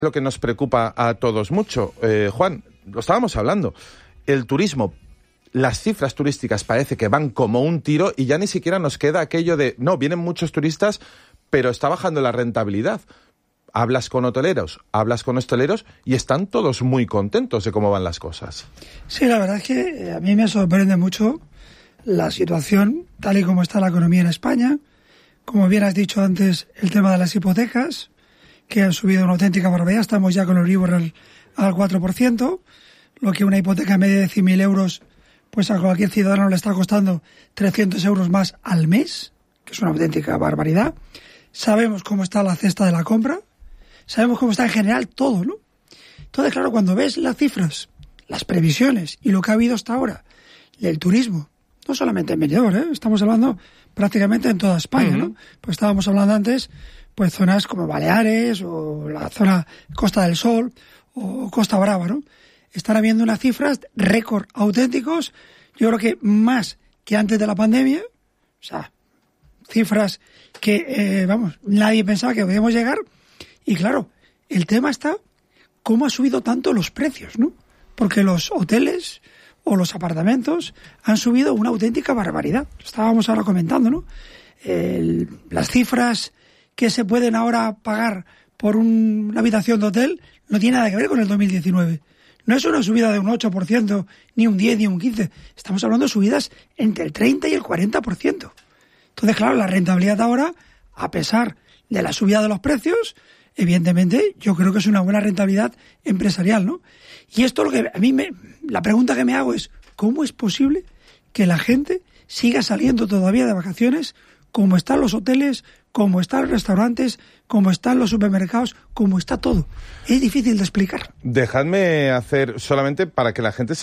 lo que nos preocupa a todos mucho. Juan, lo estábamos hablando. El turismo, las cifras turísticas parece que van como un tiro y ya ni siquiera nos queda aquello de, no, vienen muchos turistas, pero está bajando la rentabilidad. Hablas con hoteleros, hablas con hosteleros y están todos muy contentos de cómo van las cosas. Sí, la verdad es que a mí me sorprende mucho la situación tal y como está la economía en España. Como bien has dicho antes, el tema de las hipotecas, que han subido una auténtica barbaridad. Estamos ya con el Euribor al 4%, lo que una hipoteca media de 100.000 euros, pues a cualquier ciudadano le está costando 300 euros más al mes, que es una auténtica barbaridad. Sabemos cómo está la cesta de la compra, sabemos cómo está en general todo, ¿no? Entonces, claro, cuando ves las cifras, las previsiones y lo que ha habido hasta ahora del turismo, no solamente en Benidorm, estamos hablando prácticamente en toda España, ¿no? Pues estábamos hablando antes, pues zonas como Baleares o la zona Costa del Sol o Costa Brava, ¿no? Están habiendo unas cifras récord auténticos, yo creo que más que antes de la pandemia, o sea, cifras que, nadie pensaba que podíamos llegar. Y claro, el tema está cómo ha subido tanto los precios, ¿no? Porque los hoteles o los apartamentos han subido una auténtica barbaridad. Estábamos ahora comentando, ¿no? Las cifras que se pueden ahora pagar por una habitación de hotel no tiene nada que ver con el 2019. No es una subida de un 8%, ni un 10, ni un 15%. Estamos hablando de subidas entre el 30 y el 40%. Entonces, claro, la rentabilidad ahora, a pesar de la subida de los precios, evidentemente, yo creo que es una buena rentabilidad empresarial, ¿no? Y esto lo que a mí la pregunta que me hago es, ¿cómo es posible que la gente siga saliendo todavía de vacaciones como están los hoteles, como están los restaurantes, como están los supermercados, como está todo? Es difícil de explicar. Dejadme hacer solamente para que la gente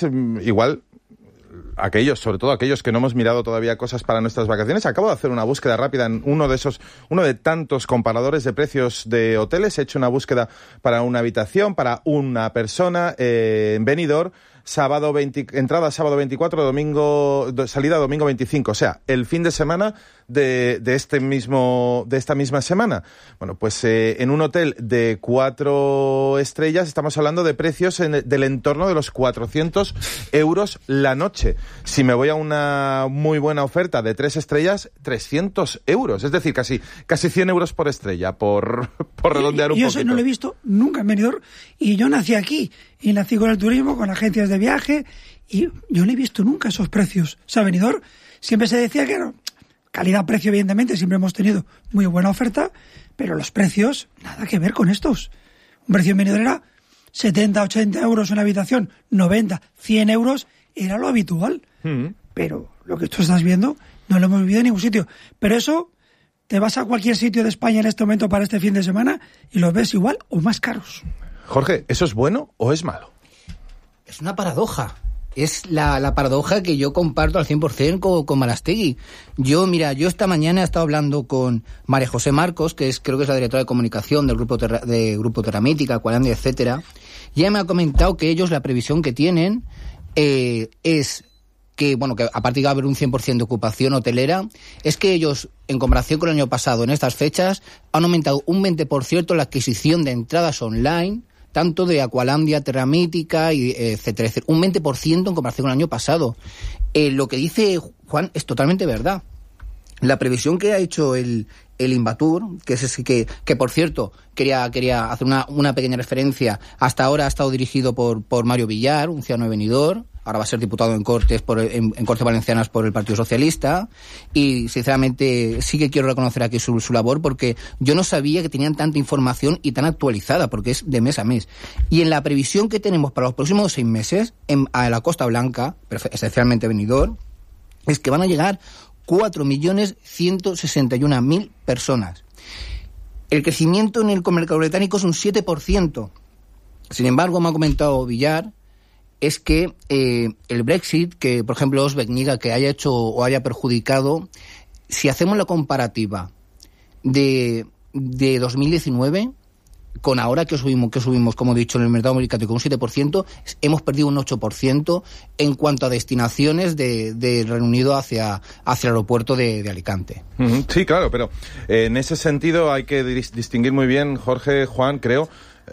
sobre todo aquellos que no hemos mirado todavía cosas para nuestras vacaciones. Acabo de hacer una búsqueda rápida en uno de tantos comparadores de precios de hoteles. He hecho una búsqueda para una habitación, para una persona en Benidorm. Entrada sábado 24, salida domingo 25, o sea, el fin de semana de esta misma semana. Bueno, pues en un hotel de 4 estrellas estamos hablando de precios del entorno de los 400 euros la noche. Si me voy a una muy buena oferta de 3 estrellas, 300 euros, es decir, casi 100 euros por estrella, por redondear un poquito. Yo eso no lo he visto nunca en Benidorm, y yo nací aquí, y nací con el turismo, con agencias de viaje, y yo no he visto nunca esos precios. O sea, Benidorm siempre se decía que era calidad-precio, evidentemente, siempre hemos tenido muy buena oferta, pero los precios, nada que ver con estos. Un precio en Benidorm era 70, 80 euros una habitación, 90, 100 euros, era lo habitual. Pero lo que tú estás viendo no lo hemos vivido en ningún sitio. Pero eso, te vas a cualquier sitio de España en este momento para este fin de semana y los ves igual o más caros. Jorge, ¿eso es bueno o es malo? Es una paradoja. Es la paradoja que yo comparto al 100% con Marastegui. Yo esta mañana he estado hablando con María José Marcos, creo que es la directora de comunicación del Grupo Terramítica, Aqualandia, etcétera. Y ella me ha comentado que ellos, la previsión que tienen es que aparte de va a haber un 100% de ocupación hotelera, es que ellos, en comparación con el año pasado, en estas fechas, han aumentado un 20% la adquisición de entradas online, tanto de Aqualandia, Terramítica, y etcétera, un 20% en comparación con el año pasado. Lo que dice Juan es totalmente verdad. La previsión que ha hecho el Invatur, que por cierto, quería hacer una pequeña referencia, hasta ahora ha estado dirigido por Mario Villar, un ciudadano de Benidorm, ahora va a ser diputado en Cortes Valencianas por el Partido Socialista, y sinceramente sí que quiero reconocer aquí su labor, porque yo no sabía que tenían tanta información y tan actualizada, porque es de mes a mes. Y en la previsión que tenemos para los próximos 6 meses, a la Costa Blanca, esencialmente Benidorm, es que van a llegar 4.161.000 personas. El crecimiento en el mercado británico es un 7%. Sin embargo, me ha comentado Villar, es que el Brexit, que por ejemplo Osbeck niega que haya hecho o haya perjudicado, si hacemos la comparativa de 2019 con ahora que subimos, como he dicho, en el mercado británico un 7%, hemos perdido un 8% en cuanto a destinaciones del Reino Unido hacia el aeropuerto de Alicante. Sí, claro, pero en ese sentido hay que distinguir muy bien, Jorge, Juan, creo,